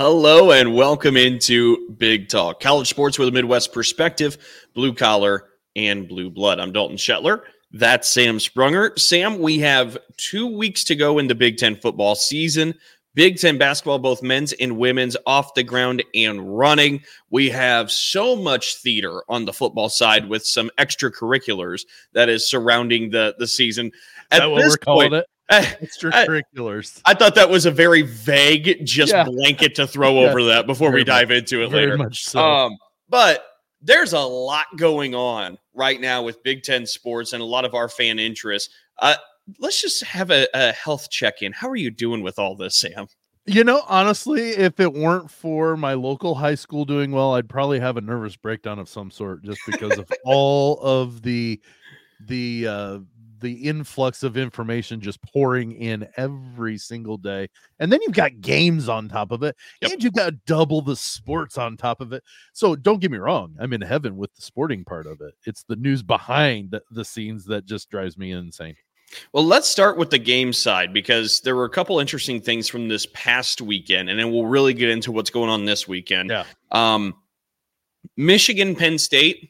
Hello and welcome into Big Talk, college sports with a Midwest perspective, blue collar and blue blood. I'm Dalton Shetler. That's Sam Sprunger. Sam, we have 2 weeks to go in the Big Ten football season. Big Ten basketball, both men's and women's, off the ground and running. We have so much theater on the football side with some extracurriculars that is surrounding the season. Is that what we're calling it? Extracurriculars. I thought that was a very vague, blanket to throw over that before we dive into it later. Very much so. But there's a lot going on right now with Big Ten sports and a lot of our fan interest. Let's just have a health check-in. How are you doing with all this, Sam? You know, honestly, if it weren't for my local high school doing well, I'd probably have a nervous breakdown of some sort just because of all of the influx of information just pouring in every single day. And then you've got games on top of it, and you've got double the sports on top of it. So don't get me wrong, I'm in heaven with the sporting part of it. It's the news behind the scenes that just drives me insane. Well, let's start with the game side because there were a couple interesting things from this past weekend, and then we'll really get into what's going on this weekend. Yeah. Michigan, Penn State.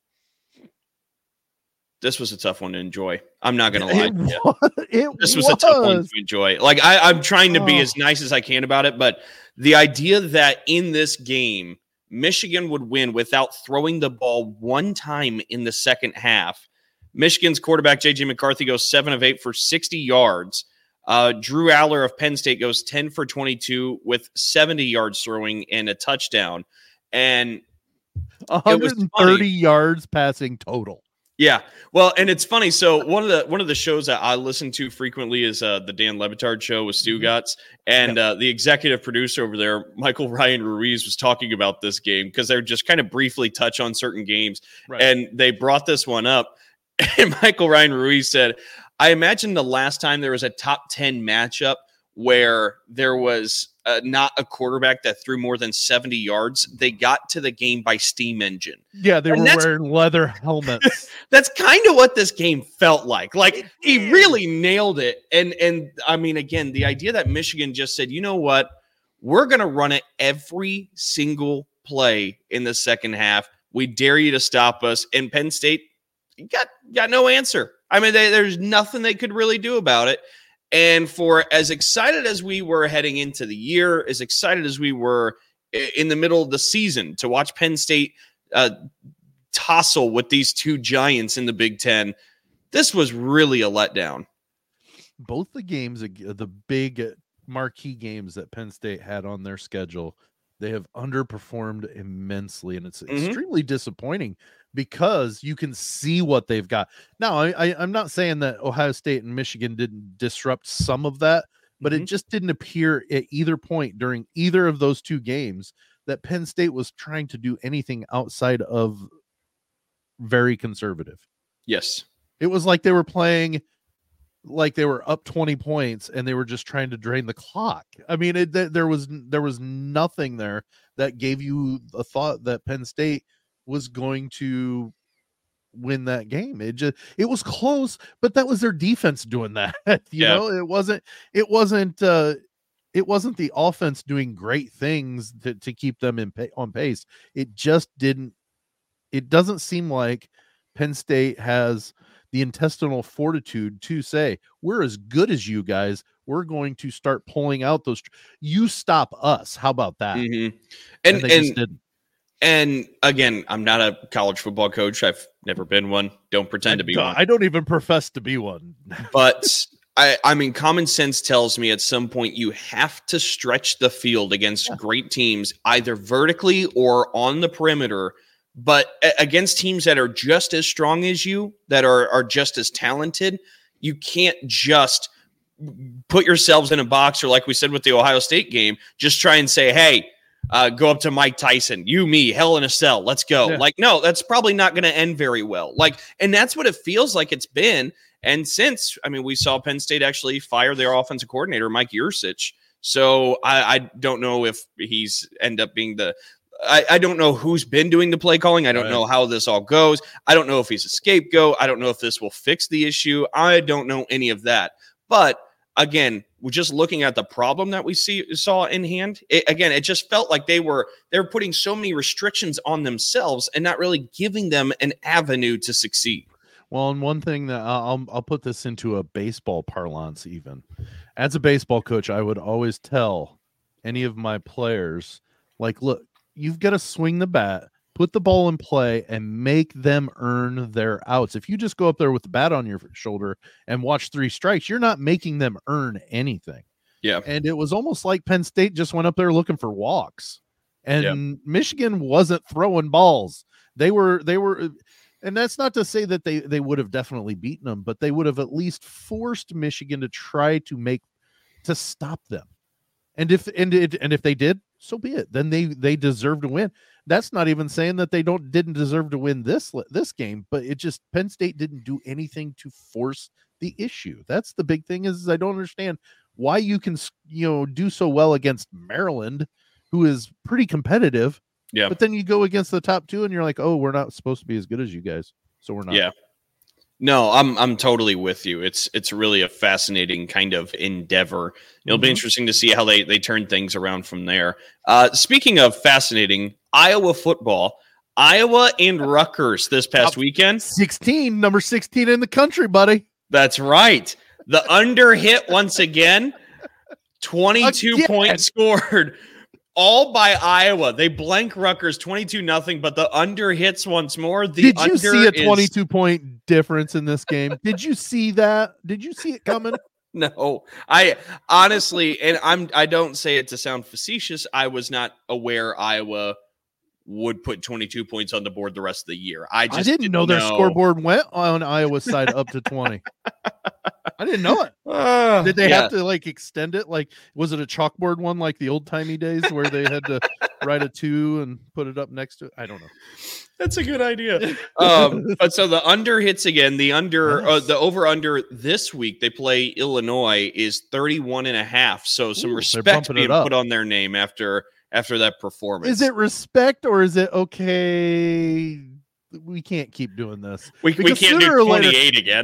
This was a tough one to enjoy. I'm not going to lie. This was a tough one to enjoy. Like I'm trying to be as nice as I can about it, but the idea that in this game, Michigan would win without throwing the ball one time in the second half. Michigan's quarterback, J.J. McCarthy, goes 7 of 8 for 60 yards. Drew Aller of Penn State goes 10 for 22 with 70 yards throwing and a touchdown. And 130 yards passing total. Yeah. Well, and it's funny. So one of the shows that I listen to frequently is the Dan Le Batard show with Stu Gatz. And the executive producer over there, Michael Ryan Ruiz, was talking about this game because they're just kind of briefly touch on certain games. Right. And they brought this one up. And Michael Ryan Ruiz said, I imagine the last time there was a top 10 matchup where there was not a quarterback that threw more than 70 yards, they got to the game by steam engine. Yeah, they were wearing leather helmets. That's kind of what this game felt like. Like, he really nailed it. And I mean, again, the idea that Michigan just said, you know what? We're going to run it every single play in the second half. We dare you to stop us. And Penn State got no answer. I mean, there's nothing they could really do about it. And for as excited as we were heading into the year, as excited as we were in the middle of the season to watch Penn State tussle with these two giants in the Big Ten, this was really a letdown. Both the games, the big marquee games that Penn State had on their schedule, they have underperformed immensely, and it's extremely disappointing because you can see what they've got. Now, I'm not saying that Ohio State and Michigan didn't disrupt some of that, but it just didn't appear at either point during either of those two games that Penn State was trying to do anything outside of very conservative. Yes. It was like they were playing like they were up 20 points and they were just trying to drain the clock. I mean, there was nothing there that gave you a thought that Penn State was going to win that game. It was close, but that was their defense doing that. You know, it wasn't the offense doing great things to keep them on pace. It doesn't seem like Penn State has the intestinal fortitude to say, we're as good as you guys. We're going to start pulling out those. You stop us. How about that? Mm-hmm. And they just didn't. And again, I'm not a college football coach. I've never been one. Don't pretend to be one. I don't even profess to be one. But I mean, common sense tells me at some point you have to stretch the field against great teams, either vertically or on the perimeter. But against teams that are just as strong as you, that are just as talented, you can't just put yourselves in a box, or like we said with the Ohio State game, just try and say, hey, go up to Mike Tyson, you, me, hell in a cell, let's go. Yeah. Like, no, that's probably not going to end very well. Like, and that's what it feels like it's been. And since, I mean, we saw Penn State actually fire their offensive coordinator, Mike Yurcich. So I don't know if he's end up being I don't know who's been doing the play calling. I don't know how this all goes. I don't know if he's a scapegoat. I don't know if this will fix the issue. I don't know any of that. But again, we're just looking at the problem that we saw in hand. It just felt like they were putting so many restrictions on themselves and not really giving them an avenue to succeed. Well, and one thing that I'll put this into a baseball parlance, even as a baseball coach, I would always tell any of my players, like, look, you've got to swing the bat, put the ball in play, and make them earn their outs. If you just go up there with the bat on your shoulder and watch 3 strikes, you're not making them earn anything. Yeah. And it was almost like Penn State just went up there looking for walks, and Michigan wasn't throwing balls. They were, and that's not to say that they would have definitely beaten them, but they would have at least forced Michigan to try to stop them. And if they did, so be it. Then they deserve to win. That's not even saying that they didn't deserve to win this game, but it just, Penn State didn't do anything to force the issue. That's the big thing, is I don't understand why you can, do so well against Maryland, who is pretty competitive. Yeah. But then you go against the top 2 and you're like, oh, we're not supposed to be as good as you guys. So we're not. Yeah. No, I'm totally with you. It's really a fascinating kind of endeavor. It'll be interesting to see how they turn things around from there. Speaking of fascinating, Iowa football, Iowa and Rutgers this past weekend. Number 16 in the country, buddy. That's right. The under hit once again. 22 points scored. All by Iowa. They blank Rutgers 22-0, but the under hits once more. Did you see a 22-point difference in this game? Did you see that? Did you see it coming? No. I honestly, and I don't say it to sound facetious, I was not aware Iowa would put 22 points on the board the rest of the year. I didn't know their scoreboard went on Iowa's side up to 20. I didn't know it. Did they have to extend it? Was it a chalkboard one like the old timey days where they had to write a 2 and put it up next to it? I don't know. That's a good idea. But so the under hits again. The over under this week they play Illinois is 31.5. So some respect being put on their name after that performance. Is it respect or is it okay? We can't keep doing this. We can't do 28 again.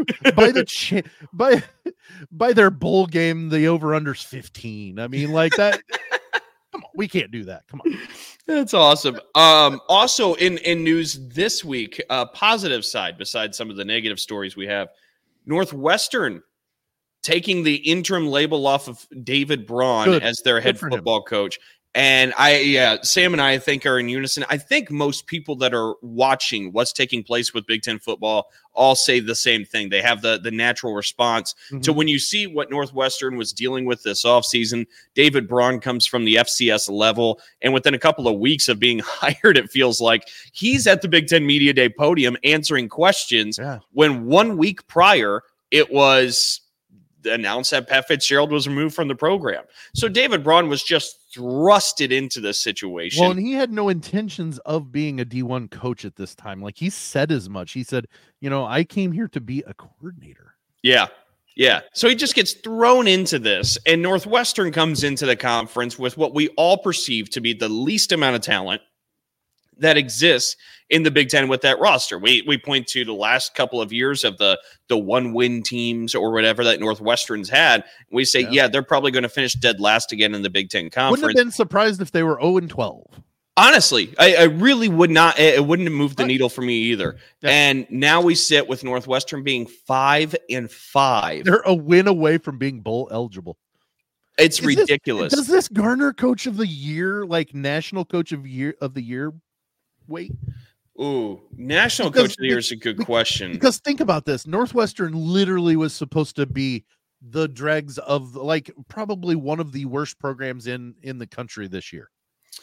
By their bowl game, the over-under's 15. I mean, like that. Come on, we can't do that. Come on. That's awesome. Also in news this week, positive side, besides some of the negative stories we have, Northwestern taking the interim label off of David Braun as their head football coach. And Sam and I think are in unison. I think most people that are watching what's taking place with Big Ten football all say the same thing. They have the natural response to when you see what Northwestern was dealing with this offseason. David Braun comes from the FCS level, and within a couple of weeks of being hired, it feels like he's at the Big Ten Media Day podium answering questions when 1 week prior it was announced that Pat Fitzgerald was removed from the program. So David Braun was just thrusted into this situation. Well, and he had no intentions of being a D1 coach at this time. Like, he said as much. He said, I came here to be a coordinator. Yeah. Yeah. So he just gets thrown into this, and Northwestern comes into the conference with what we all perceive to be the least amount of talent that exists in the Big Ten with that roster. We point to the last couple of years of the 1-win teams or whatever that Northwestern's had. We say, they're probably going to finish dead last again in the Big Ten conference. Wouldn't have been surprised if they were 0-12. Honestly, I really would not. It wouldn't have moved the needle for me either. Yeah. And now we sit with Northwestern being 5-5. They're a win away from being bowl eligible. It's ridiculous. Does this garner Coach of the Year, like National Coach of the Year? Wait. Ooh, National Coach of the Year is a good question. Because think about this. Northwestern literally was supposed to be the dregs of probably one of the worst programs in the country this year.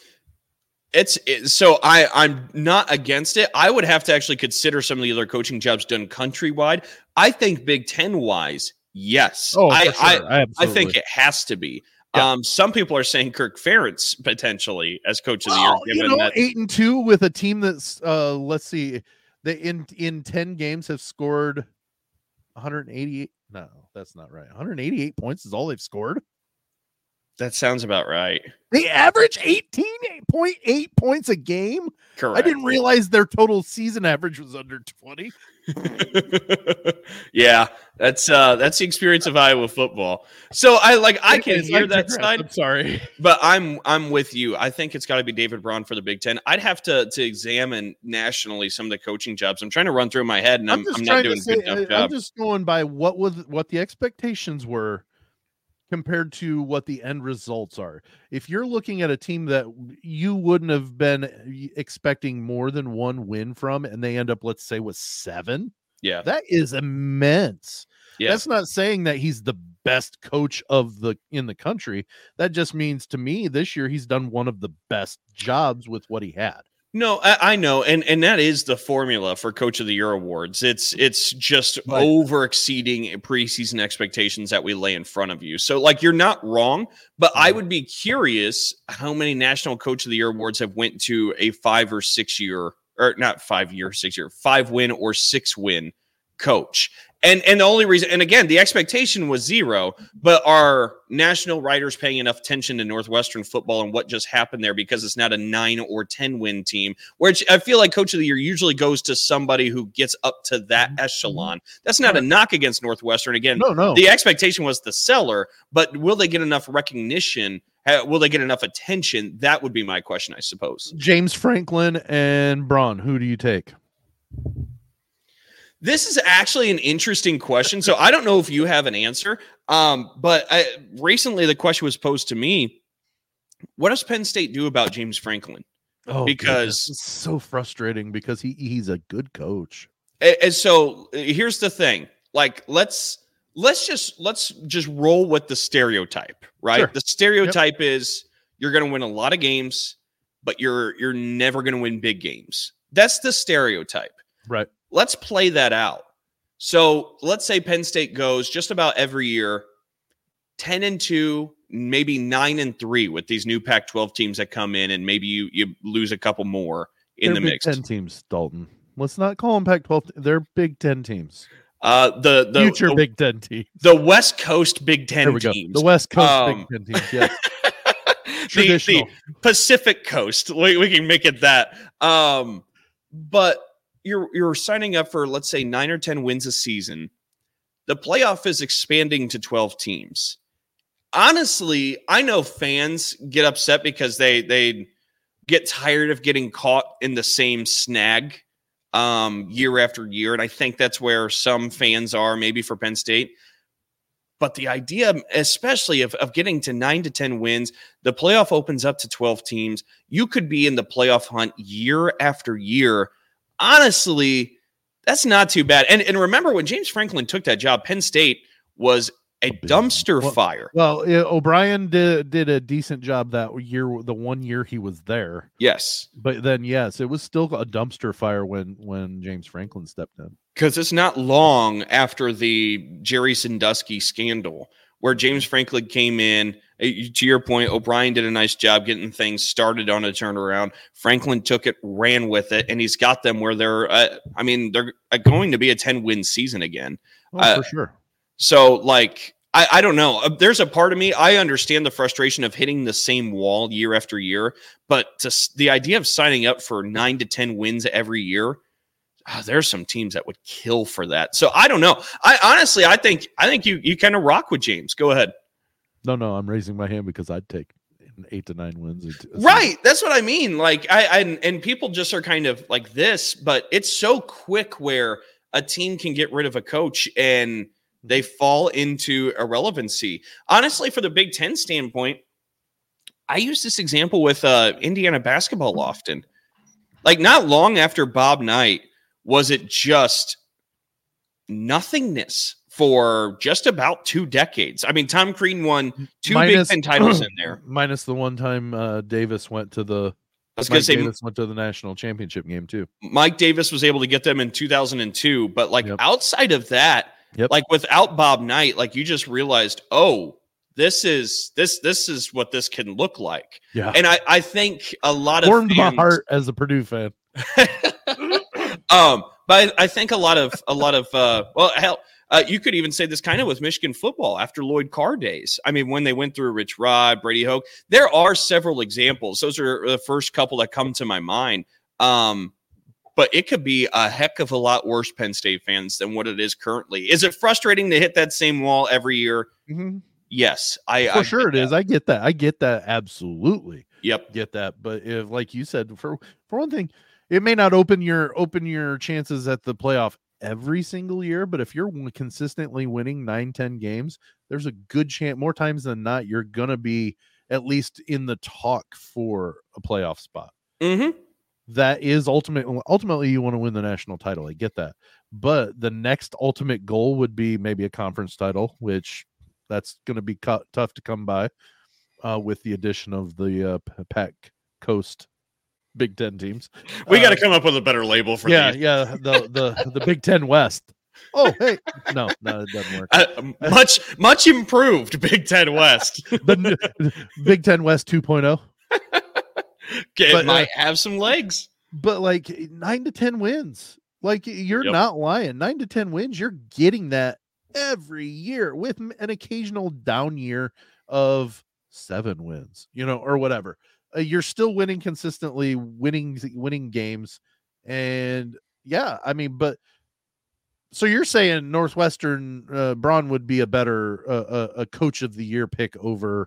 So I'm not against it. I would have to actually consider some of the other coaching jobs done countrywide. I think Big Ten wise, yes. Oh, for sure. I think it has to be. Yeah. Some people are saying Kirk Ferentz potentially as coach of the year. Given that 8-2 with a team that's let's see, they in 10 games have scored 188. No, that's not right. 188 points is all they've scored. That sounds about right. They average 18.8 points a game. Correct. I didn't realize their total season average was under 20. Yeah, that's the experience of Iowa football. So I can hear that side. I'm sorry, but I'm with you. I think it's got to be David Braun for the Big Ten. I'd have to examine nationally some of the coaching jobs. I'm trying to run through my head, and I'm not doing a good enough job. I'm just going by what the expectations were compared to what the end results are. If you're looking at a team that you wouldn't have been expecting more than one win from, and they end up, let's say, with 7, yeah, that is immense. Yeah. That's not saying that he's the best coach in the country. That just means to me this year he's done one of the best jobs with what he had. No, I know, and that is the formula for Coach of the Year awards. It's just over exceeding preseason expectations that we lay in front of you. So, you're not wrong, but I would be curious how many National Coach of the Year awards have went to a 5 or 6 year, or not 5 year, 6 year, 5 win or 6 win coach. And the only reason, and again, the expectation was 0, but are national writers paying enough attention to Northwestern football and what just happened there because it's not a 9 or 10 win team, which I feel like Coach of the Year usually goes to somebody who gets up to that echelon. That's not a knock against Northwestern. Again, no. The expectation was the seller, but will they get enough recognition? Will they get enough attention? That would be my question, I suppose. James Franklin and Braun, who do you take? This is actually an interesting question. So I don't know if you have an answer, but recently the question was posed to me. What does Penn State do about James Franklin? Oh, because it's so frustrating because he's a good coach. And so here's the thing. Let's just roll with the stereotype, right? Sure. The stereotype is you're going to win a lot of games, but you're never going to win big games. That's the stereotype. Right. Let's play that out. So let's say Penn State goes just about every year 10-2, maybe 9-3 with these new Pac-12 teams that come in, and maybe you lose a couple more in the mix. Big 10 teams, Dalton. Let's not call them Pac-12. They're Big 10 teams. The future Big 10 teams. The West Coast Big 10 teams. The West Coast Big 10 teams. Yes. the Pacific Coast. We can make it that. But you're signing up for, let's say, 9 or 10 wins a season. The playoff is expanding to 12 teams. Honestly, I know fans get upset because they get tired of getting caught in the same snag year after year. And I think that's where some fans are, maybe for Penn State. But the idea, especially of getting to 9 to 10 wins, the playoff opens up to 12 teams. You could be in the playoff hunt year after year. Honestly, that's not too bad. And remember, when James Franklin took that job, Penn State was a dumpster fire. Well, O'Brien did a decent job that year, the 1 year he was there. Yes. But then, yes, it was still a dumpster fire when James Franklin stepped in. Because it's not long after the Jerry Sandusky scandal where James Franklin came in. To your point, O'Brien did a nice job getting things started on a turnaround. Franklin took it, ran with it, and he's got them where they're going to be a 10-win season again. For sure. So, I don't know. There's a part of me, I understand the frustration of hitting the same wall year after year, but the idea of signing up for 9 to 10 wins every year, there's some teams that would kill for that. So, I don't know. I think you kind of rock with James. Go ahead. No, I'm raising my hand because I'd take 8 to 9 wins. Right. That's what I mean. And people just are kind of like this, but it's so quick where a team can get rid of a coach and they fall into irrelevancy. Honestly, for the Big Ten standpoint, I use this example with Indiana basketball often. Not long after Bob Knight, was it just nothingness for just about 2 decades. I mean, Tom Crean won 2 Big Ten titles in there. Minus the one time Davis went to the Davis went to the national championship game too. Mike Davis was able to get them in 2002, but outside of that, without Bob Knight, you just realized, this is what this can look like. Yeah. And I think a lot of warmed my heart as a Purdue fan. But I think a lot of You could even say this kind of with Michigan football after Lloyd Carr days. I mean, when they went through Rich Rod, Brady Hoke, there are several examples. Those are the first couple that come to my mind. But it could be a heck of a lot worse, Penn State fans, than what it is currently. Is it frustrating to hit that same wall every year? Mm-hmm. Yes, for sure it is. I get that. I get that. Absolutely. Yep. Get that. But if, like you said, for one thing, it may not open your chances at the playoff every single year, but if you're consistently winning 9-10 games, there's a good chance, more times than not, you're gonna be at least in the talk for a playoff spot. Mm-hmm. That is ultimately you want to win the national title. I get that, but the next ultimate goal would be maybe a conference title, which that's going to be tough to come by with the addition of the Pac Coast Big Ten teams. We got to come up with a better label for these. Yeah, the Big Ten West. Oh, hey, no, it doesn't work. Much improved Big Ten West. The Big Ten West 2.0. It might have some legs. But like 9 to 10 wins. Like you're not lying. 9 to 10 wins, you're getting that every year with an occasional down year of 7 wins, or whatever. You're still winning consistently, winning games. And yeah, I mean, but so you're saying Northwestern Braun would be a better a coach of the year pick over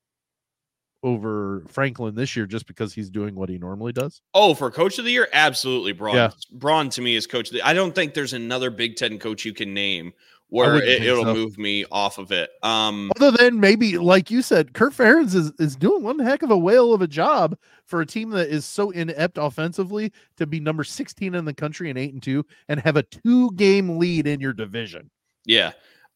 Franklin this year just because he's doing what he normally does? Oh, for coach of the year? Absolutely. Braun. Yeah. Braun to me is coach of the I don't think there's another Big Ten coach you can name where it'll move me off of it. Other than maybe, like you said, Kurt Ferentz is doing one heck of a whale of a job for a team that is so inept offensively to be number 16 in the country and 8-2 and have a 2-game lead in your division. Yeah.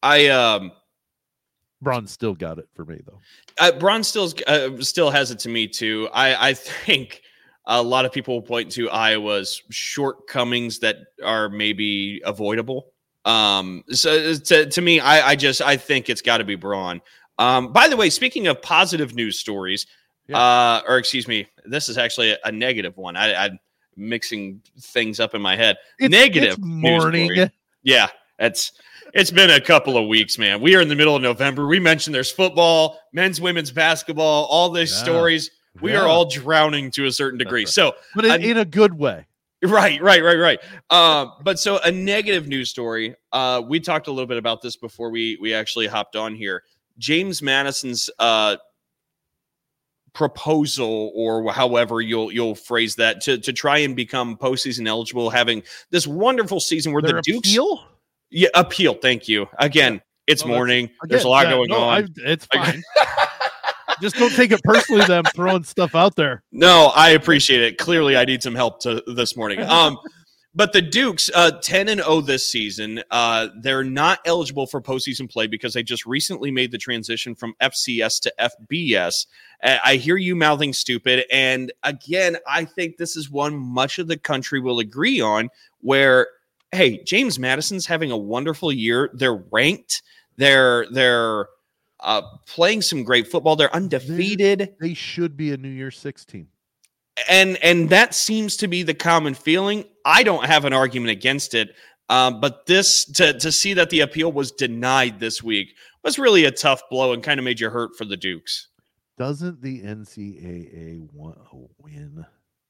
Braun still got it for me though. Braun still has it to me too. I think a lot of people will point to Iowa's shortcomings that are maybe avoidable. So to me, I think it's got to be Braun. By the way, speaking of positive news stories, or excuse me, this is actually a negative one. I'm mixing things up in my head. Negative morning. News story. Yeah, it's been a couple of weeks, man. We are in the middle of November. We mentioned there's football, men's, women's basketball, all these stories. We are all drowning to a certain degree. Right. So, but in a good way. Right. But so a negative news story. We talked a little bit about this before we actually hopped on here. James Madison's proposal, or however you'll phrase that, to try and become postseason eligible, having this wonderful season where the Dukes appeal. Yeah, appeal. Thank you. Again, it's morning. There's a lot going on. It's fine. Just don't take it personally that I'm throwing stuff out there. No, I appreciate it. Clearly, I need some help this morning. But the Dukes, 10-0 this season, they're not eligible for postseason play because they just recently made the transition from FCS to FBS. I hear you mouthing stupid. And again, I think this is one much of the country will agree on where, hey, James Madison's having a wonderful year. They're ranked. They're playing some great football. They're undefeated. They should be a New Year's 6 team. And that seems to be the common feeling. I don't have an argument against it. But this to see that the appeal was denied this week was really a tough blow and kind of made you hurt for the Dukes. Doesn't the NCAA want a win?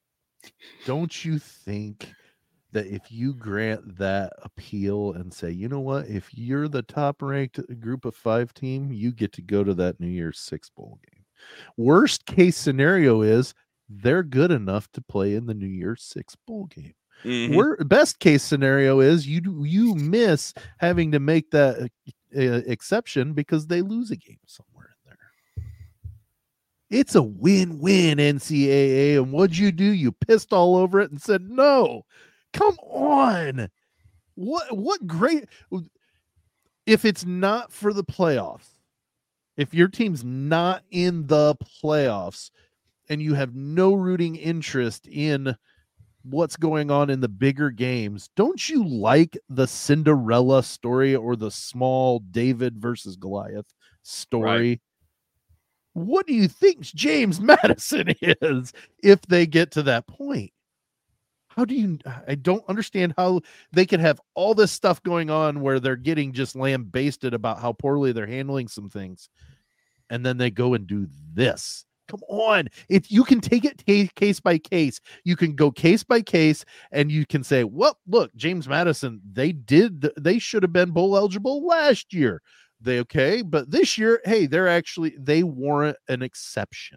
Don't you think that if you grant that appeal and say, you know what, if you're the top ranked group of 5 team, you get to go to that New Year's 6 bowl game. Worst case scenario is they're good enough to play in the New Year's 6 bowl game. Mm-hmm. Best case scenario is you miss having to make that exception because they lose a game somewhere in there. It's a win-win, NCAA. And what'd you do? You pissed all over it and said no. Come on. What great. If it's not for the playoffs, if your team's not in the playoffs and you have no rooting interest in what's going on in the bigger games, don't you like the Cinderella story or the small David versus Goliath story? Right. What do you think James Madison is if they get to that point? how do you, I don't understand how they could have all this stuff going on where they're getting just lambasted about how poorly they're handling some things. And then they go and do this. Come on. If you can take it case by case, you can go case by case and you can say, well, look, James Madison, they should have been bowl eligible last year. But this year, hey, they warrant an exception.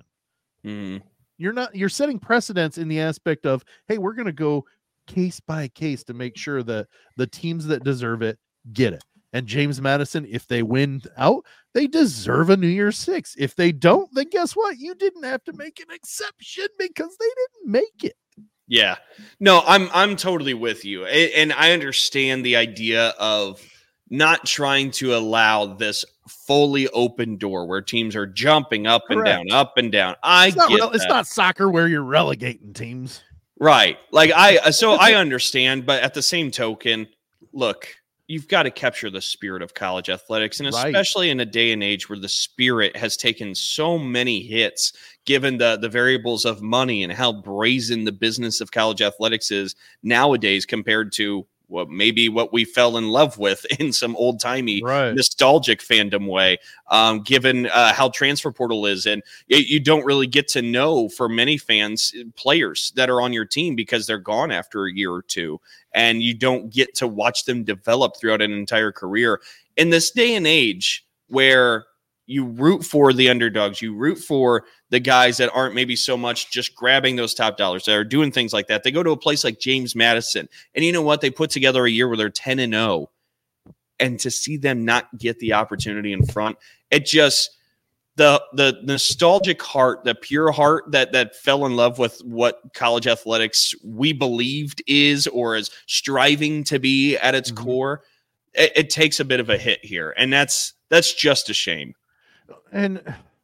You're setting precedents in the aspect of, hey, we're going to go case by case to make sure that the teams that deserve it get it. And James Madison, if they win out, they deserve a New Year's Six. If they don't, then guess what? You didn't have to make an exception because they didn't make it. Yeah, no, I'm totally with you. And I understand the idea of not trying to allow this fully open door where teams are jumping up and down, up and down. It's not soccer where you're relegating teams. Right. Like I understand, but at the same token, look, you've got to capture the spirit of college athletics. And especially in a day and age where the spirit has taken so many hits, given the variables of money and how brazen the business of college athletics is nowadays compared to what we fell in love with in some old timey nostalgic fandom way, given how transfer portal is. And you don't really get to know, for many fans, players that are on your team because they're gone after a year or two, and you don't get to watch them develop throughout an entire career. In this day and age where you root for the underdogs, you root for the guys that aren't maybe so much just grabbing those top dollars, that are doing things like that. They go to a place like James Madison, and you know what? They put together a year where they're 10-0, and to see them not get the opportunity in front, it just, the nostalgic heart, the pure heart that fell in love with what college athletics we believed is or is striving to be at its core, it takes a bit of a hit here, and that's just a shame. And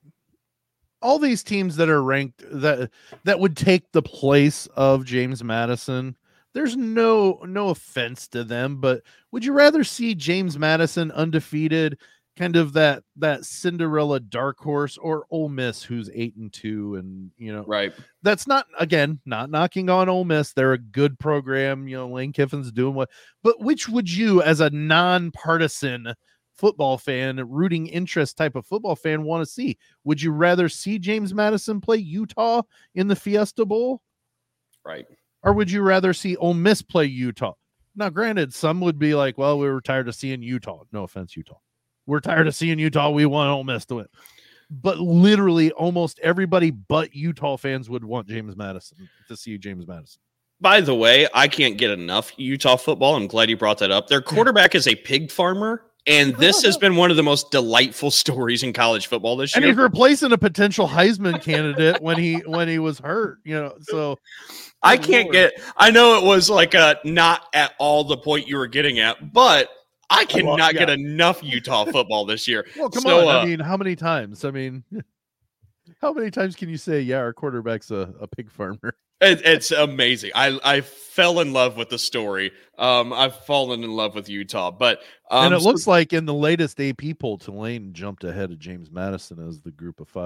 all these teams that are ranked that would take the place of James Madison, there's no offense to them, but would you rather see James Madison undefeated, kind of that Cinderella dark horse, or Ole Miss, who's 8-2, and right? That's not knocking on Ole Miss. They're a good program. Lane Kiffin's doing but which would you, as a nonpartisan football fan, rooting interest type of football fan, want to see? Would you rather see James Madison play Utah in the Fiesta Bowl? Right. Or would you rather see Ole Miss play Utah? Now, granted, some would be like, well, we were tired of seeing Utah. No offense, Utah. We're tired of seeing Utah. We want Ole Miss to win. But literally almost everybody but Utah fans would want James Madison to see James Madison. By the way, I can't get enough Utah football. I'm glad you brought that up. Their quarterback is a pig farmer. And this has been one of the most delightful stories in college football this year. And he's replacing a potential Heisman candidate when he was hurt, so I can't get, I know it was like not at all the point you were getting at, but I cannot get enough Utah football this year. Well, come on. How many times? How many times can you say, our quarterback's a pig farmer? It's amazing. I fell in love with the story. I've fallen in love with Utah, but and it looks like in the latest AP poll, Tulane jumped ahead of James Madison as the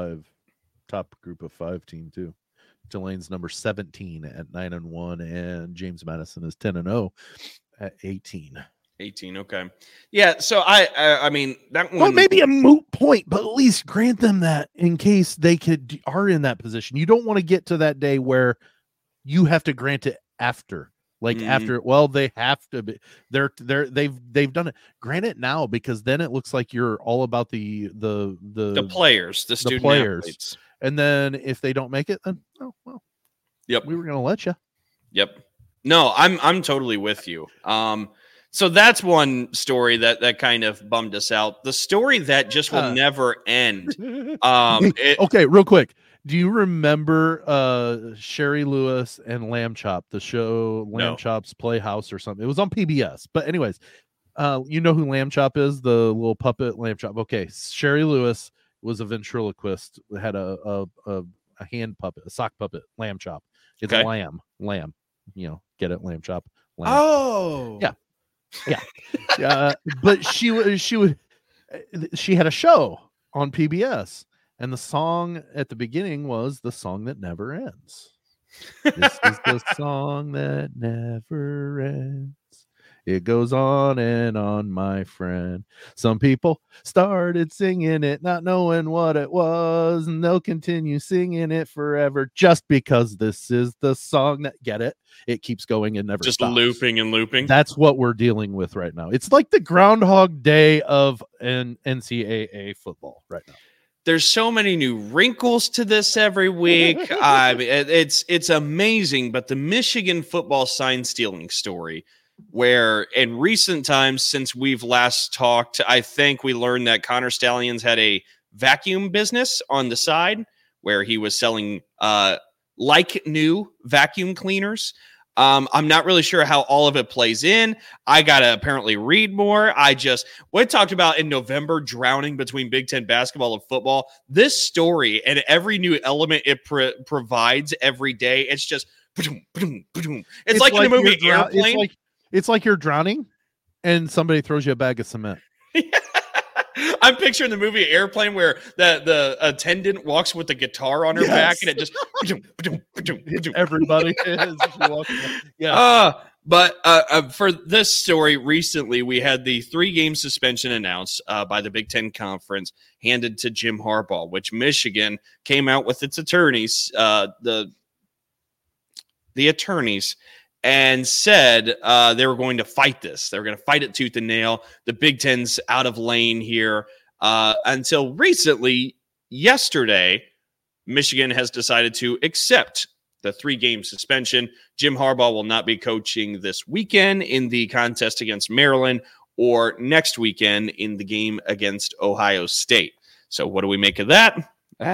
top group of five team too. Tulane's number 17 at 9-1, and James Madison is 10-0 at 18. 18, okay. Yeah, so I mean that one. Well, maybe a moot point, but at least grant them that in case they are in that position. You don't want to get to that day where you have to grant it after. After, well, they have to be. They've done it. Grant it now, because then it looks like you're all about the players, the student players. Athletes. And then if they don't make it, then yep, we were gonna let you. Yep. No, I'm totally with you. So that's one story that kind of bummed us out. The story that just will never end. Okay, real quick. Do you remember Sherry Lewis and Lamb Chop, the show Lamb Chop's Playhouse or something? It was on PBS. But anyways, you know who Lamb Chop is? The little puppet Lamb Chop. Okay, Sherry Lewis was a ventriloquist, had a hand puppet, a sock puppet, Lamb Chop. It's lamb. Get it? Lamb Chop. Lamb. Oh. Yeah. But she had a show on PBS. And the song at the beginning was The Song That Never Ends. This is the song that never ends. It goes on, my friend. Some people started singing it, not knowing what it was, and they'll continue singing it forever just because this is the song that, get it? It keeps going and never Just stops. looping and looping. That's what we're dealing with right now. It's like the Groundhog Day of an NCAA football right now. There's so many new wrinkles to this every week. It's amazing. But the Michigan football sign stealing story, where in recent times since we've last talked, I think we learned that Connor Stalions had a vacuum business on the side where he was selling like new vacuum cleaners. I'm not really sure how all of it plays in. I got to apparently read more. We talked about in November, drowning between Big Ten basketball and football. This story and every new element it provides every day, it's just, it's like in the movie Airplane. It's like you're drowning and somebody throws you a bag of cement. I'm picturing the movie Airplane where the attendant walks with the guitar on her back and it just everybody is. Yeah. But for this story recently, we had the 3-game suspension announced by the Big Ten Conference handed to Jim Harbaugh, which Michigan came out with its attorneys, the attorneys, and said they were going to fight this. They were going to fight it tooth and nail. The Big Ten's out of lane here. Until recently, yesterday, Michigan has decided to accept the 3-game suspension. Jim Harbaugh will not be coaching this weekend in the contest against Maryland or next weekend in the game against Ohio State. So what do we make of that?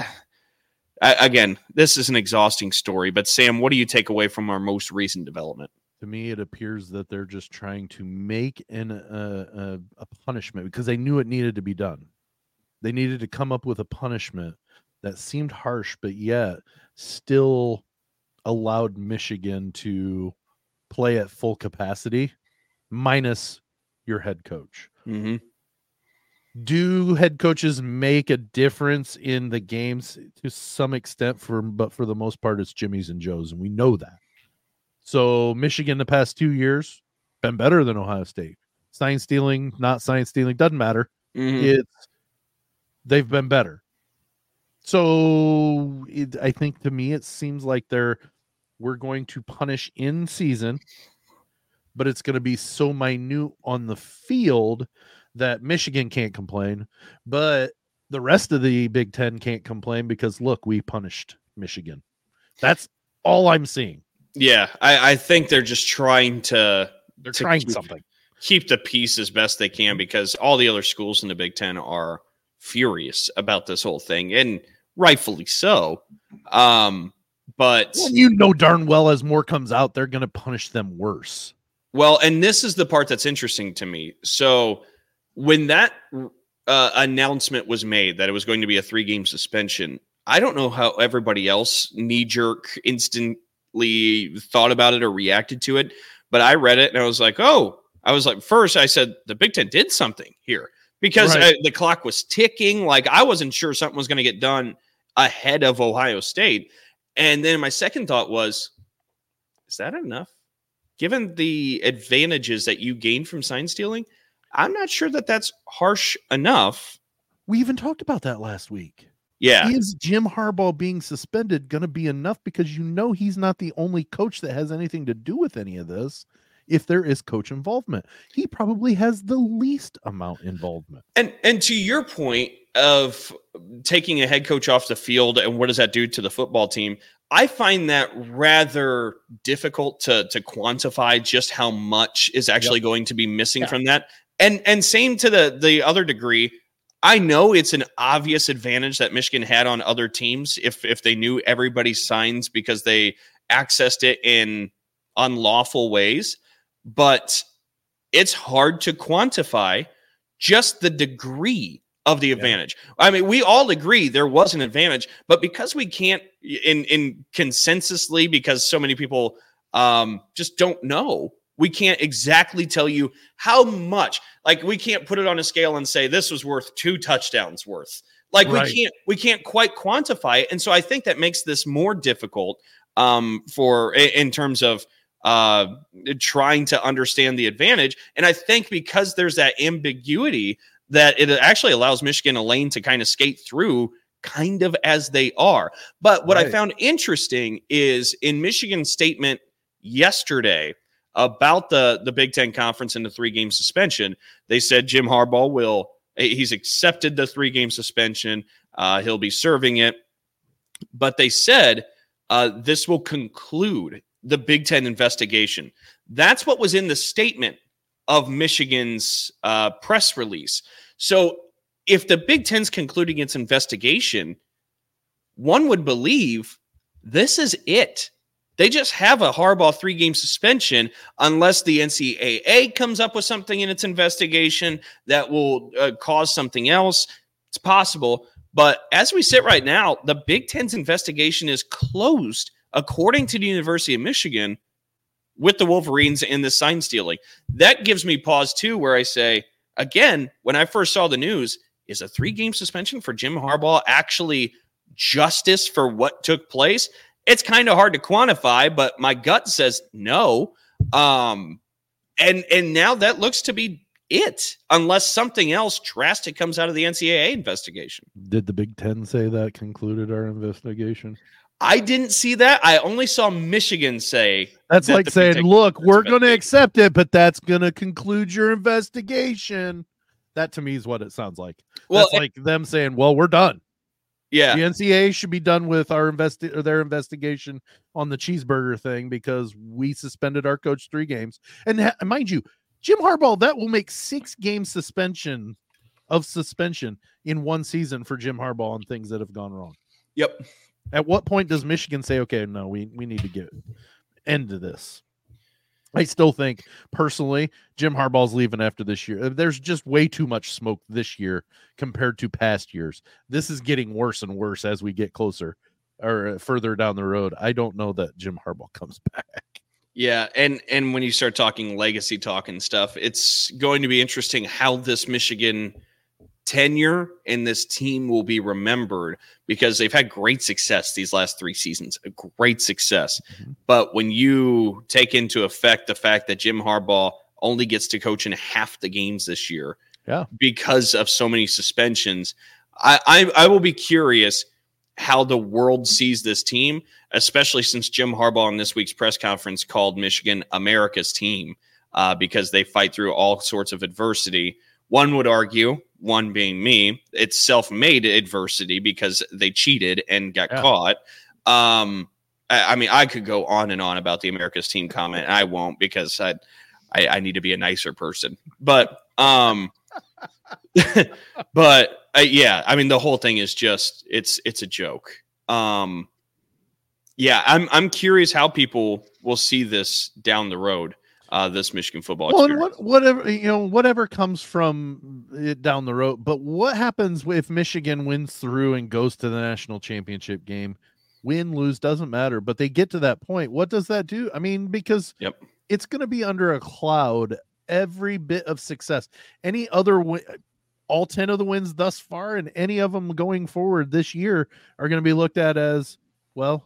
Again, this is an exhausting story, but Sam, what do you take away from our most recent development? To me, it appears that they're just trying to make a punishment because they knew it needed to be done. They needed to come up with a punishment that seemed harsh, but yet still allowed Michigan to play at full capacity, minus your head coach. Mm-hmm. Do head coaches make a difference in the games to some extent? But for the most part, it's Jimmy's and Joe's, and we know that. So Michigan the past 2 years been better than Ohio State. Sign stealing, not sign stealing, doesn't matter. Mm-hmm. They've been better. So I think to me it seems like we're going to punish in season, but it's going to be so minute on the field that Michigan can't complain, but the rest of the Big Ten can't complain because, look, we punished Michigan. That's all I'm seeing. Yeah, I think they're just trying to keep the peace as best they can because all the other schools in the Big Ten are furious about this whole thing, and rightfully so. But you know darn well as more comes out, they're going to punish them worse. Well, and this is the part that's interesting to me. So when that announcement was made that it was going to be a 3-game suspension, I don't know how everybody else knee-jerk instantly thought about it or reacted to it, but I read it and I was like, first I said the Big Ten did something here because the clock was ticking. Like I wasn't sure something was going to get done ahead of Ohio State. And then my second thought was, is that enough? Given the advantages that you gained from sign stealing, I'm not sure that that's harsh enough. We even talked about that last week. Yeah. Is Jim Harbaugh being suspended going to be enough? Because he's not the only coach that has anything to do with any of this. If there is coach involvement, he probably has the least amount involvement. And to your point of taking a head coach off the field and what does that do to the football team, I find that rather difficult to quantify just how much is actually going to be missing from that. And same to the other degree, I know it's an obvious advantage that Michigan had on other teams if they knew everybody's signs because they accessed it in unlawful ways, but it's hard to quantify just the degree of the advantage. I mean, we all agree there was an advantage, but because we can't in consensusly, because so many people just don't know, we can't exactly tell you how much. Like we can't put it on a scale and say this was worth 2 touchdowns worth. Like we can't quite quantify it. And so I think that makes this more difficult in terms of trying to understand the advantage. And I think because there's that ambiguity, that it actually allows Michigan a lane to kind of skate through kind of as they are. But what I found interesting is in Michigan's statement yesterday about the Big Ten Conference and the 3-game suspension, they said Jim Harbaugh he's accepted the 3-game suspension. He'll be serving it. But they said this will conclude the Big Ten investigation. That's what was in the statement of Michigan's press release. So if the Big Ten's concluding its investigation, one would believe this is it. They just have a Harbaugh 3-game suspension unless the NCAA comes up with something in its investigation that will cause something else. It's possible. But as we sit right now, the Big Ten's investigation is closed, according to the University of Michigan, with the Wolverines and the sign stealing. That gives me pause, too, where I say, again, when I first saw the news, is a 3-game suspension for Jim Harbaugh actually justice for what took place? It's kind of hard to quantify, but my gut says no. And now that looks to be it, unless something else drastic comes out of the NCAA investigation. Did the Big Ten say that concluded our investigation? I didn't see that. I only saw Michigan say that's like saying, look, we're going to accept it, but that's going to conclude your investigation. That to me is what it sounds like. Well, that's like them saying, well, we're done. Yeah. The NCAA should be done with their investigation on the cheeseburger thing because we suspended our coach 3 games. And mind you, Jim Harbaugh, that will make 6-game suspension in one season for Jim Harbaugh on things that have gone wrong. Yep. At what point does Michigan say, okay, no, we need to get end to this? I still think, personally, Jim Harbaugh's leaving after this year. There's just way too much smoke this year compared to past years. This is getting worse and worse as we get closer or further down the road. I don't know that Jim Harbaugh comes back. Yeah, and when you start talking legacy talk and stuff, it's going to be interesting how this Michigan tenure and this team will be remembered, because they've had great success these last 3 seasons, a great success. Mm-hmm. But when you take into effect the fact that Jim Harbaugh only gets to coach in half the games this year because of so many suspensions, I will be curious how the world sees this team, especially since Jim Harbaugh in this week's press conference called Michigan America's team because they fight through all sorts of adversity. One would argue, one being me, it's self-made adversity because they cheated and got caught. I mean, I could go on and on about the America's team comment, and I won't because I need to be a nicer person. But yeah, I mean, the whole thing is just it's a joke. Yeah, I'm curious how people will see this down the road. This Michigan football experience. Whatever comes from it down the road. But what happens if Michigan wins through and goes to the national championship game? Win, lose, doesn't matter. But they get to that point. What does that do? I mean, because it's going to be under a cloud, every bit of success. Any other all 10 of the wins thus far and any of them going forward this year are going to be looked at as, well,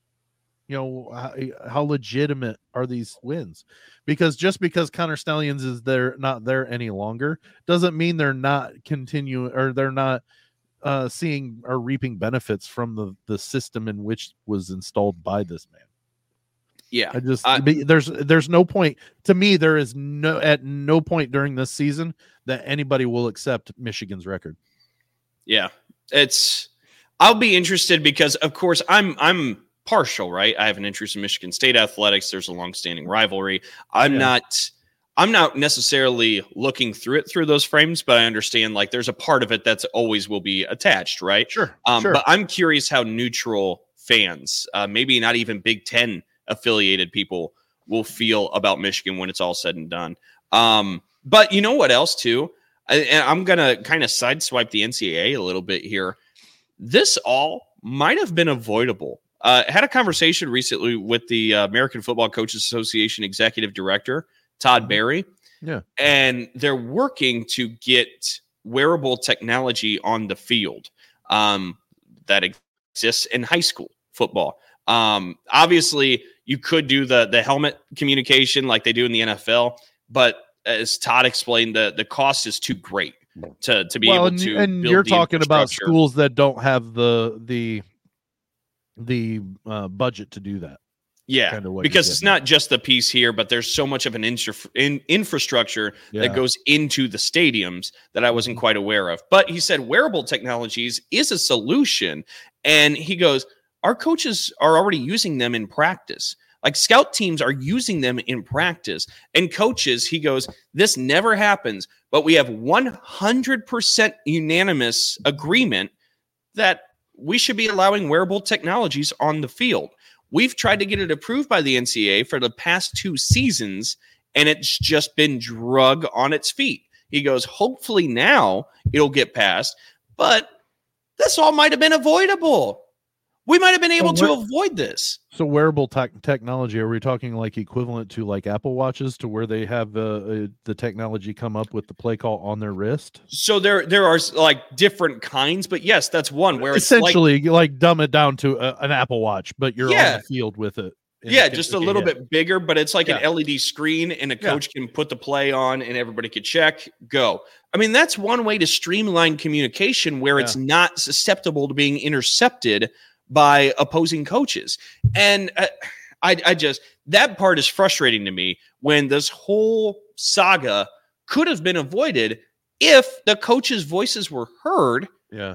how legitimate are these wins? Because just because Connor Stalions is not there any longer doesn't mean they're not continuing or they're not seeing or reaping benefits from the system in which was installed by this man. Yeah, there's no point to me. There is at no point during this season that anybody will accept Michigan's record. Yeah, I'll be interested because, of course, I'm partial, right? I have an interest in Michigan State athletics. There's a long-standing rivalry. I'm not necessarily looking through those frames, but I understand like there's a part of it that's always will be attached, right? Sure. But I'm curious how neutral fans, maybe not even Big Ten affiliated people, will feel about Michigan when it's all said and done. But you know what else too? And I'm gonna kind of sideswipe the NCAA a little bit here. This all might have been avoidable. Had a conversation recently with the American Football Coaches Association executive director, Todd Berry. Yeah. And they're working to get wearable technology on the field that exists in high school football. Obviously, you could do the helmet communication like they do in the NFL, but as Todd explained, the cost is too great to be able to. And build you're the talking about infrastructure. schools that don't have the budget to do that. Yeah, because it's not just the piece here, but there's so much of an infrastructure that goes into the stadiums that I wasn't quite aware of. But he said wearable technologies is a solution. And he goes, our coaches are already using them in practice. Like scout teams are using them in practice. And coaches, he goes, this never happens, but we have 100% unanimous agreement that we should be allowing wearable technologies on the field. We've tried to get it approved by the NCAA for the past 2 seasons, and it's just been drug on its feet. He goes, hopefully now it'll get passed, but this all might have been avoidable. We might have been able to avoid this. So wearable technology, are we talking like equivalent to like Apple Watches, to where they have the technology come up with the play call on their wrist? So there are like different kinds, but yes, that's one where it's essentially like dumb it down to an Apple Watch, but you're on the field with it. Yeah, just a little bit bigger, but it's like an LED screen, and a coach can put the play on and everybody can check, go. I mean, that's one way to streamline communication where it's not susceptible to being intercepted by opposing coaches. And I just, that part is frustrating to me when this whole saga could have been avoided if the coaches' voices were heard. Yeah.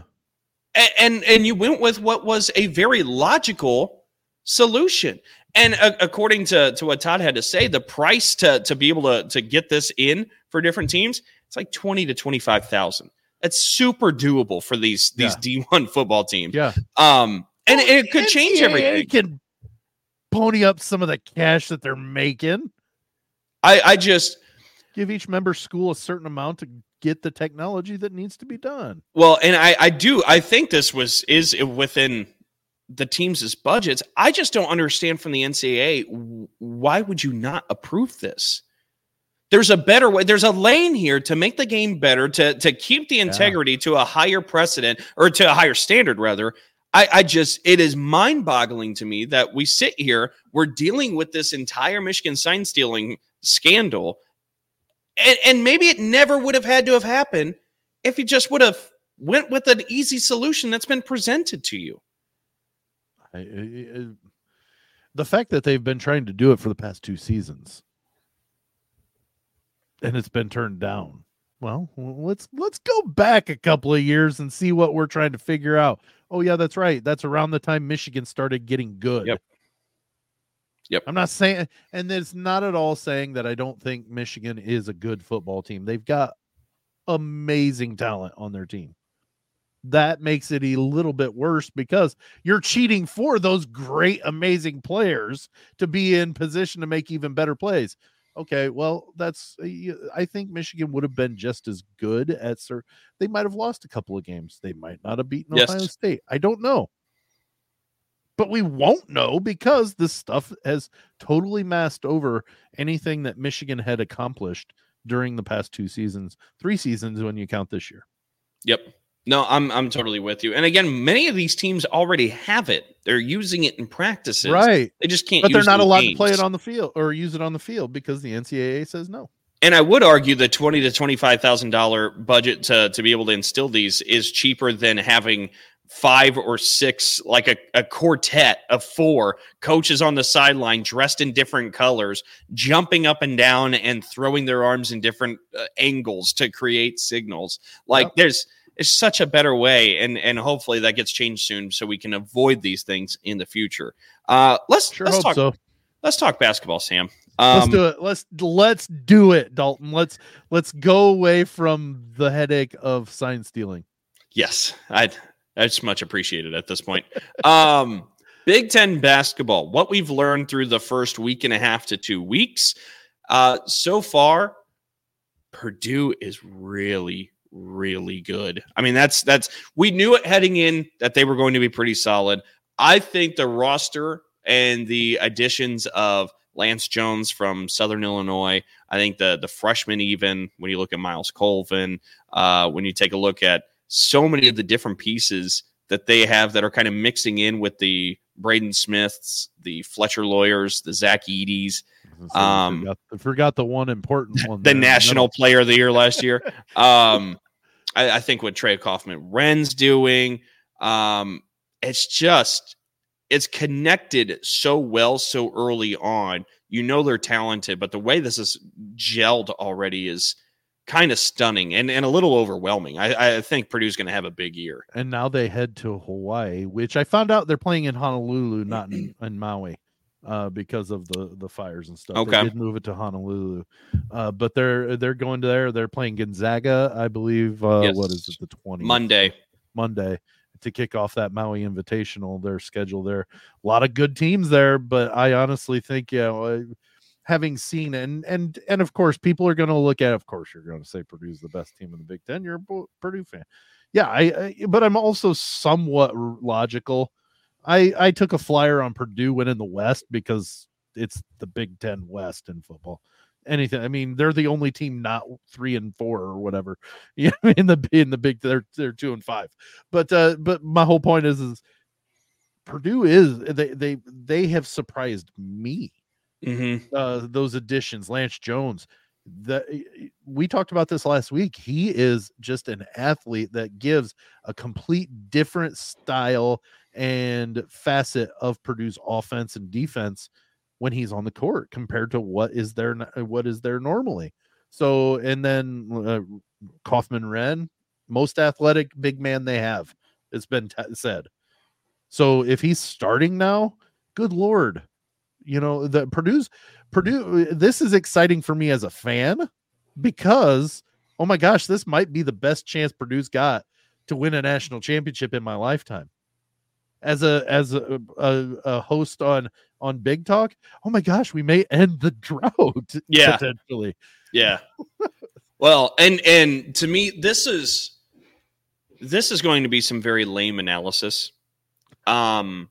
And you went with what was a very logical solution. And according to what Todd had to say, the price to be able to get this in for different teams, it's like $20,000 to $25,000. That's super doable for these D1 football teams. Yeah. And it could change everything. It can pony up some of the cash that they're making. I just give each member school a certain amount to get the technology that needs to be done. Well, and I think this is within the teams' budgets. I just don't understand from the NCAA, why would you not approve this? There's a better way. There's a lane here to make the game better, to keep the integrity to a higher precedent, or to a higher standard, rather. It is mind-boggling to me that we sit here, we're dealing with this entire Michigan sign stealing scandal, and maybe it never would have had to have happened if you just would have went with an easy solution that's been presented to you. The fact that they've been trying to do it for the past 2 seasons, and it's been turned down. Well, let's go back a couple of years and see what we're trying to figure out. Oh yeah, that's right. That's around the time Michigan started getting good. Yep. I'm not saying, and it's not at all saying that I don't think Michigan is a good football team. They've got amazing talent on their team. That makes it a little bit worse because you're cheating for those great, amazing players to be in position to make even better plays. Okay, well, I think Michigan would have been just as good at they might have lost a couple of games. They might not have beaten Ohio State. I don't know. But we won't know because this stuff has totally masked over anything that Michigan had accomplished during the past 2 seasons, 3 seasons when you count this year. Yep. No, I'm totally with you. And again, many of these teams already have it. They're using it in practices. Right. They just can't But they're not allowed to play it on the field or use it on the field because the NCAA says no. And I would argue the $20,000 to $25,000 budget to be able to instill these is cheaper than having 5 or 6, like a quartet of 4 coaches on the sideline dressed in different colors, jumping up and down and throwing their arms in different angles to create signals. Like there's such a better way, and hopefully that gets changed soon so we can avoid these things in the future. Let's talk basketball, Sam. Let's do it. Let's do it, Dalton. Let's go away from the headache of sign stealing. Yes, that's much appreciated at this point. Big Ten basketball. What we've learned through the first week and a half to 2 weeks, so far, Purdue is really, really good. I mean, that's we knew it heading in that they were going to be pretty solid. I think the roster and the additions of Lance Jones from Southern Illinois, I think the freshman, even when you look at Miles Colvin, when you take a look at so many of the different pieces that they have that are kind of mixing in with the Braden Smiths, the Fletcher Lawyers, the Zach Eady's. I forgot the one important one. The National Player of the Year last year. I think what Trey Kaufman-Wren's doing, it's connected so well so early on. They're talented, but the way this is gelled already is kind of stunning and a little overwhelming. I think Purdue's going to have a big year. And now they head to Hawaii, which I found out they're playing in Honolulu, not in Maui, because of the fires and stuff. Okay. They did move it to Honolulu, but they're going to there. They're playing Gonzaga, I believe. Yes. What is it? The 20th? Monday to kick off that Maui Invitational. Their schedule there, a lot of good teams there, but I honestly think, having seen and of course people are going to look at, of course you're going to say Purdue's the best team in the Big Ten. You're a Purdue fan. Yeah, but I'm also somewhat logical. I took a flyer on Purdue winning the West because it's the Big Ten West in football. Anything. I mean, they're the only team not 3-4 or whatever. In the Big, they're 2-5. But my whole point is Purdue is they have surprised me. Mm-hmm. Those additions, Lance Jones. We talked about this last week. He is just an athlete that gives a complete different style and facet of Purdue's offense and defense when he's on the court compared to what is there normally. So, and then Kaufman-Wren, most athletic big man they have, it's been said. So if he's starting now, good Lord, the Purdue, this is exciting for me as a fan because, oh my gosh, this might be the best chance Purdue's got to win a national championship in my lifetime. As a host on Big Talk, oh my gosh, we may end the drought. Yeah, potentially. Yeah. Well, and to me, this is going to be some very lame analysis. But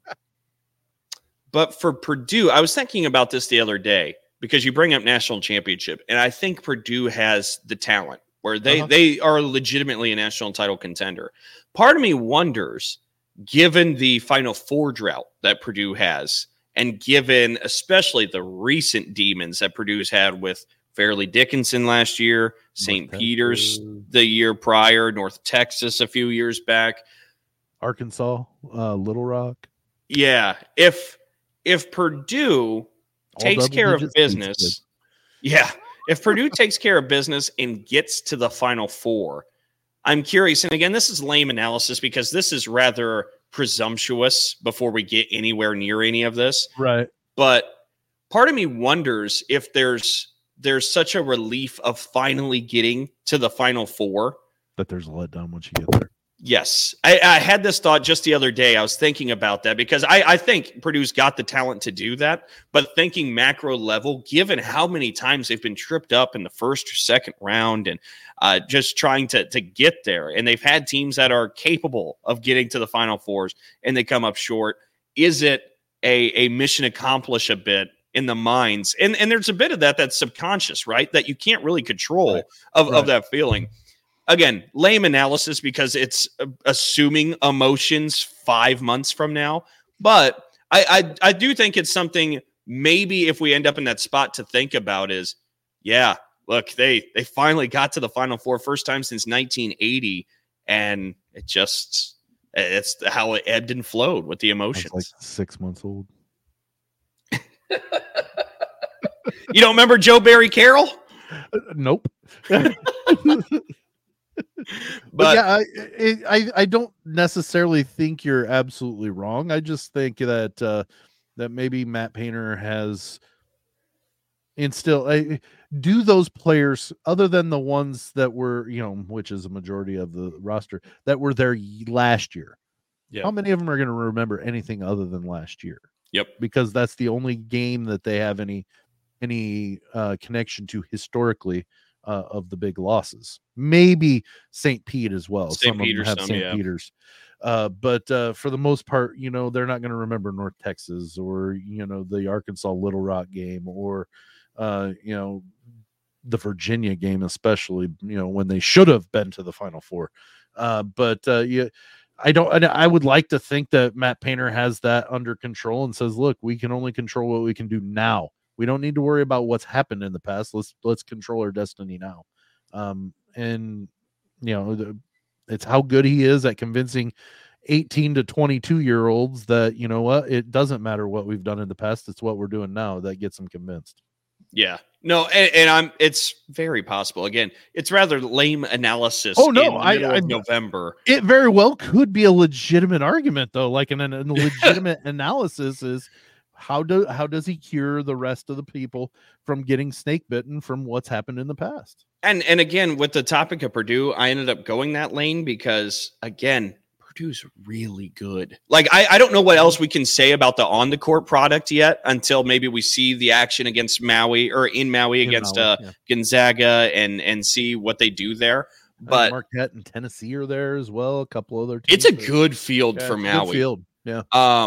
for Purdue, I was thinking about this the other day because you bring up national championship, and I think Purdue has the talent where they are legitimately a national title contender. Part of me wonders, given the Final Four drought that Purdue has, and given especially the recent demons that Purdue's had with Fairleigh Dickinson last year, St. Peter's the year prior, North Texas a few years back, Arkansas, Little Rock. Yeah, if Purdue takes care of business, if Purdue takes care of business and gets to the Final Four, I'm curious. And again, this is lame analysis because this is rather presumptuous before we get anywhere near any of this. Right. But part of me wonders if there's such a relief of finally getting to the Final Four. But there's a letdown once you get there. Yes. I had this thought just the other day. I was thinking about that because I think Purdue's got the talent to do that. But thinking macro level, given how many times they've been tripped up in the first or second round and just trying to get there, and they've had teams that are capable of getting to the Final Fours and they come up short, is it a mission accomplished a bit in the minds? And there's a bit of that's subconscious, right? That you can't really control of that feeling. Again, lame analysis because it's assuming emotions 5 months from now. But I do think it's something maybe if we end up in that spot to think about is, yeah, look, they finally got to the Final Four, first time since 1980. And it's how it ebbed and flowed with the emotions. Like 6 months old. You don't remember Joe Barry Carroll? Nope. But yeah, I don't necessarily think you're absolutely wrong. I just think that maybe Matt Painter has instilled. Do those players, other than the ones that were, which is a majority of the roster, that were there last year, how many of them are going to remember anything other than last year? Yep. Because that's the only game that they have any connection to historically. Of the big losses, maybe St. Pete as well. St. Peter's, Peter's, but for the most part, they're not going to remember North Texas or the Arkansas Little Rock game or the Virginia game, especially when they should have been to the Final Four. But I would like to think that Matt Painter has that under control and says, look, we can only control what we can do now. We don't need to worry about what's happened in the past. Let's control our destiny now. And it's how good he is at convincing 18 to 22-year-olds that, you know what, it doesn't matter what we've done in the past. It's what we're doing now that gets them convinced. Yeah, no, and it's very possible. Again, it's rather lame analysis. Oh no, of November. It very well could be a legitimate argument, though. Like a legitimate analysis is how does he cure the rest of the people from getting snake bitten from what's happened in the past? And again, with the topic of Purdue, I ended up going that lane because again, Purdue's really good. Like, I don't know what else we can say about the on the court product yet until maybe we see the action against Maui or in Maui against Gonzaga and see what they do there. But Marquette and Tennessee are there as well. A couple other teams. It's a good field for Maui. Good field. Yeah.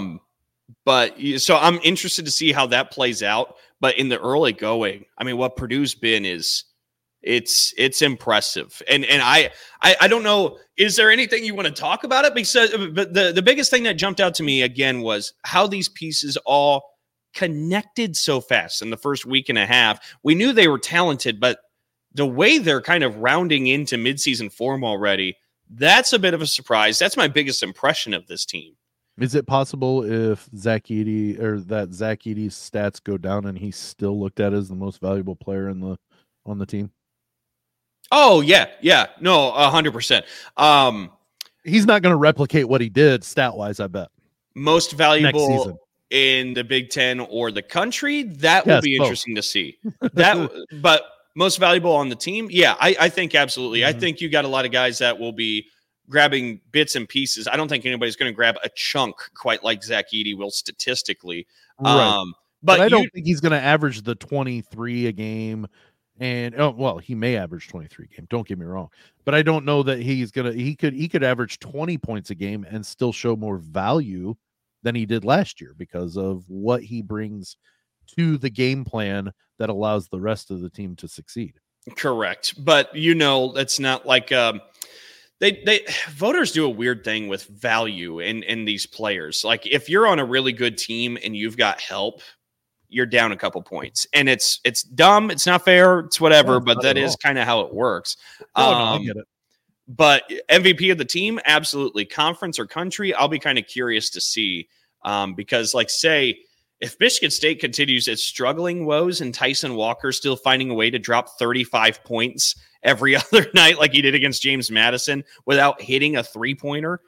But so I'm interested to see how that plays out. But in the early going, I mean, what Purdue's been is it's impressive. And I don't know, is there anything you want to talk about it? Because but the biggest thing that jumped out to me again was how these pieces all connected so fast in the first week and a half. We knew they were talented, but the way they're kind of rounding into midseason form already, that's a bit of a surprise. That's my biggest impression of this team. Is it possible if Zach Edey's stats go down and he's still looked at as the most valuable player on the team? Oh yeah. No, 100%. He's not going to replicate what he did stat wise. I bet most valuable in the Big Ten or the country. That will be interesting to see. But most valuable on the team. Yeah, I think absolutely. Mm-hmm. I think you got a lot of guys that will be grabbing bits and pieces. I don't think anybody's going to grab a chunk quite like Zach Edey will statistically. Right. But I don't think he's going to average the 23 a game. And he may average 23 a game. Don't get me wrong, but I don't know that he could average 20 points a game and still show more value than he did last year because of what he brings to the game plan that allows the rest of the team to succeed. Correct, but that's not like they voters do a weird thing with value in these players. Like if you're on a really good team and you've got help, you're down a couple points, and it's dumb. It's not fair. It's whatever, but that is kind of how it works. I get it. But MVP of the team, absolutely. Conference or country, I'll be kind of curious to see because, like, say, if Michigan State continues its struggling woes and Tyson Walker still finding a way to drop 35 points every other night like he did against James Madison without hitting a three-pointer,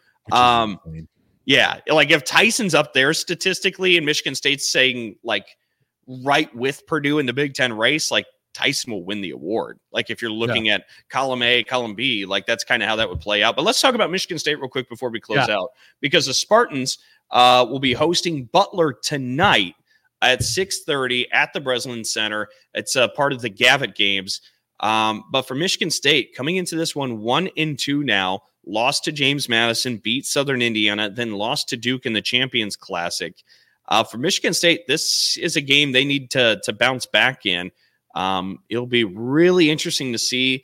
yeah, like if Tyson's up there statistically and Michigan State's saying like right with Purdue in the Big Ten race, like Tyson will win the award. Like if you're looking at column A, column B, like that's kind of how that would play out. But let's talk about Michigan State real quick before we close out, because the Spartans will be hosting Butler tonight at 6:30 at the Breslin Center. It's a part of the Gavitt games. But for Michigan State, coming into this one 1-2 now, lost to James Madison, beat Southern Indiana, then lost to Duke in the Champions Classic. For Michigan State, this is a game they need to bounce back in. It'll be really interesting to see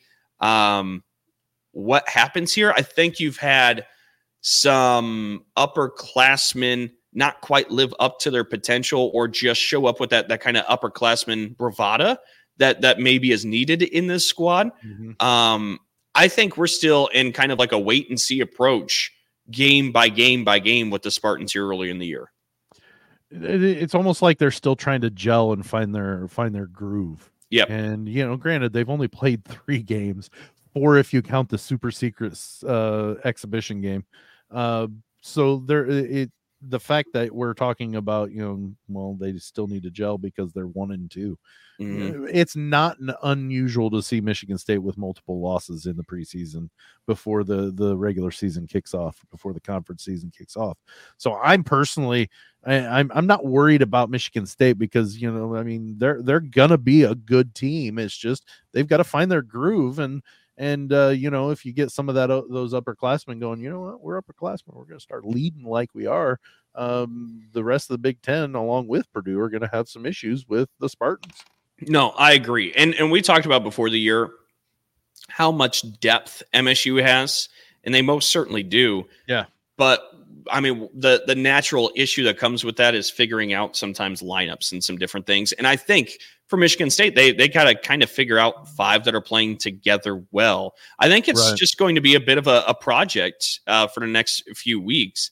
what happens here. I think you've had some upperclassmen not quite live up to their potential or just show up with that kind of upperclassman bravado that maybe is needed in this squad. Mm-hmm. I think we're still in kind of like a wait and see approach game by game by game with the Spartans here early in the year. It's almost like they're still trying to gel and find their groove. Yep. And, granted, they've only played 3 games, 4 if you count the super secret exhibition game. So the fact that we're talking about, they still need to gel because they're 1-2. Mm-hmm. It's not unusual to see Michigan State with multiple losses in the preseason before the regular season kicks off, before the conference season kicks off. So I'm personally, I'm not worried about Michigan State because, they're gonna be a good team. It's just they've got to find their groove and if you get some of those upperclassmen going, you know what, we're upperclassmen, we're going to start leading like we are. The rest of the Big Ten, along with Purdue, are going to have some issues with the Spartans. No, I agree. And we talked about before the year how much depth MSU has, and they most certainly do. Yeah. But I mean, the natural issue that comes with that is figuring out sometimes lineups and some different things. And I think for Michigan State, they got to kind of figure out 5 that are playing together well. I think it's just going to be a bit of a project for the next few weeks.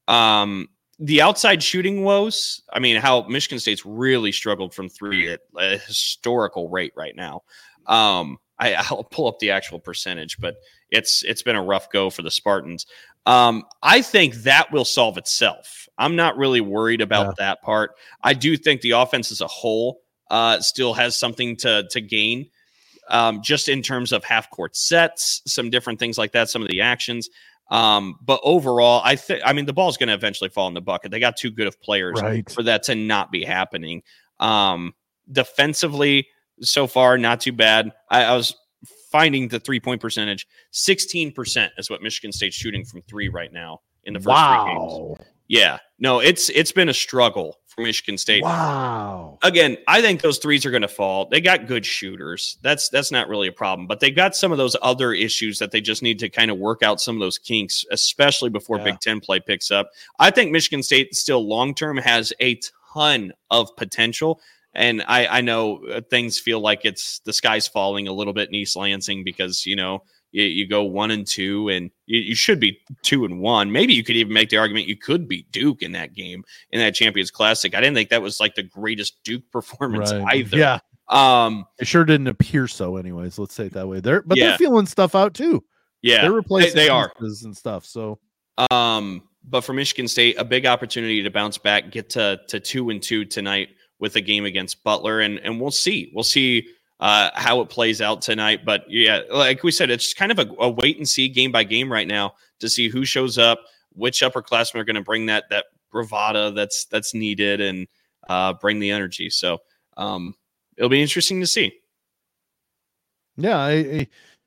The outside shooting woes, I mean, how Michigan State's really struggled from 3 at a historical rate right now. I'll pull up the actual percentage, but it's been a rough go for the Spartans. I think that will solve itself. I'm not really worried about that part. I do think the offense as a whole still has something to gain, just in terms of half-court sets, some different things like that, some of the actions. But overall, I mean, the ball's going to eventually fall in the bucket. They got too good of players for that to not be happening. Defensively, so far, not too bad. I was finding the 3-point percentage, 16% is what Michigan State's shooting from 3 right now in the first 3 games. Yeah, no, it's been a struggle for Michigan State. Wow. Again, I think those 3s are going to fall. They got good shooters. That's not really a problem, but they got some of those other issues that they just need to kind of work out some of those kinks, especially before Big Ten play picks up. I think Michigan State still long-term has a ton of potential. And I know things feel like the sky's falling a little bit in East Lansing because, you go 1-2 and you should be 2-1. Maybe you could even make the argument you could beat Duke in that game, in that Champions Classic. I didn't think that was like the greatest Duke performance either. Yeah. It sure didn't appear so anyways. Let's say it that way. They're feeling stuff out too. Yeah. They're replacing they are and stuff. So, but for Michigan State, a big opportunity to bounce back, get to 2-2 tonight with a game against Butler, and we'll see. We'll see how it plays out tonight. But yeah, like we said, it's kind of a wait and see game by game right now to see who shows up, which upperclassmen are going to bring that bravado that's needed and bring the energy. So it'll be interesting to see. Yeah,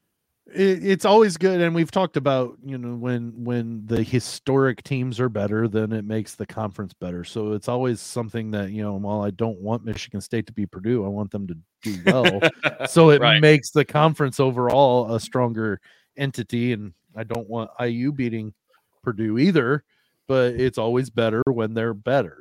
it's always good, and we've talked about when the historic teams are better, then it makes the conference better. So it's always something that while I don't want Michigan State to be Purdue, I want them to do well. So it makes the conference overall a stronger entity, and I don't want IU beating Purdue either. But it's always better when they're better.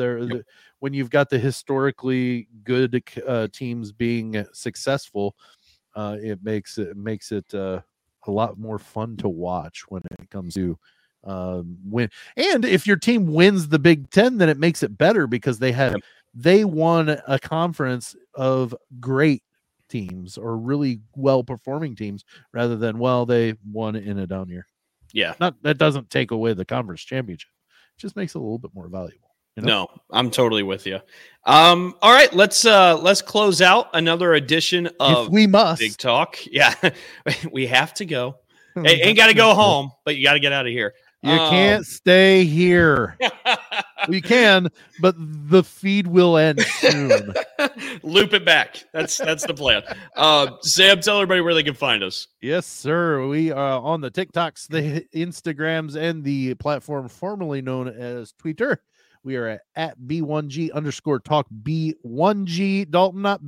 When you've got the historically good teams being successful. It makes it a lot more fun to watch when it comes to win. And if your team wins the Big Ten, then it makes it better because they won a conference of great teams or really well performing teams rather than they won in a down year. Yeah, that doesn't take away the conference championship. It just makes it a little bit more valuable. No, I'm totally with you. All right, let's close out another edition of we must Big Talk. Yeah, we have to go. Ain't got to go home, but you got to get out of here. You can't stay here. We can, but the feed will end soon. Loop it back. That's the plan. Sam, tell everybody where they can find us. Yes, sir. We are on the TikToks, the Instagrams, and the platform formerly known as Twitter. We are at B1G_talk B1G Dalton, not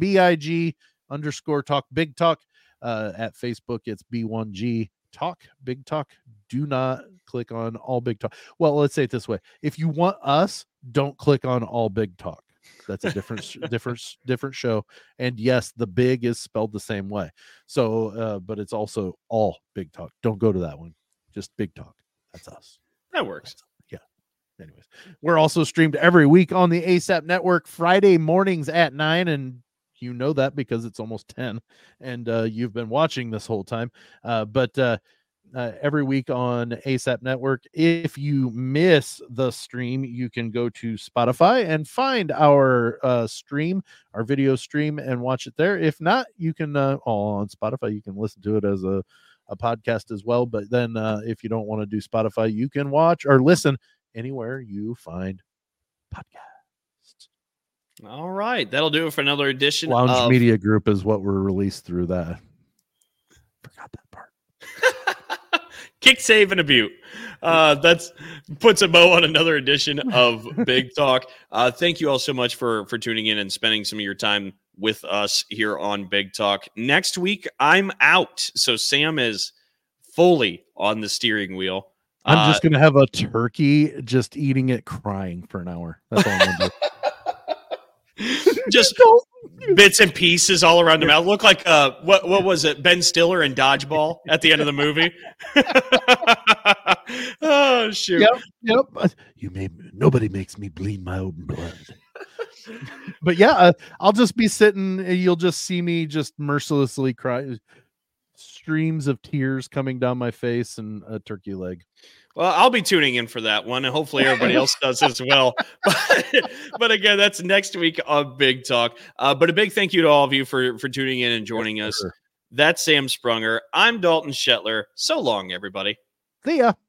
BIG_talk Big Talk. At Facebook, it's B1G Talk Big Talk. Do not click on All Big Talk. Well, let's say it this way: if you want us, don't click on All Big Talk. That's a different show. And yes, the big is spelled the same way. So, but it's also All Big Talk. Don't go to that one. Just Big Talk. That's us. That works. Anyways, we're also streamed every week on the ASAP Network, Friday mornings at 9, and you know that because it's almost 10, and you've been watching this whole time. But every week on ASAP Network, if you miss the stream, you can go to Spotify and find our stream, our video stream, and watch it there. If not, you can on Spotify, you can listen to it as a podcast as well. But then if you don't want to do Spotify, you can watch or listen anywhere you find podcasts. All right. That'll do it for another edition. Lounge Media Group is what we're released through that. Forgot that part. Kick, save, and a butte. That's puts a bow on another edition of Big Talk. Thank you all so much for tuning in and spending some of your time with us here on Big Talk. Next week, I'm out. So Sam is fully on the steering wheel. I'm just gonna have a turkey, just eating it, crying for an hour. That's all I'm gonna do. Just bits and pieces all around the mouth. Look like what was it? Ben Stiller in Dodgeball at the end of the movie. Oh shoot! Yep. Nobody makes me bleed my own blood. But yeah, I'll just be sitting. You'll just see me just mercilessly cry, streams of tears coming down my face, and a turkey leg. Well, I'll be tuning in for that one, and hopefully everybody else does as well. But again, that's next week on Big Talk. But a big thank you to all of you for tuning in and joining us. That's Sam Sprunger. I'm Dalton Shetler. So long, everybody. See ya.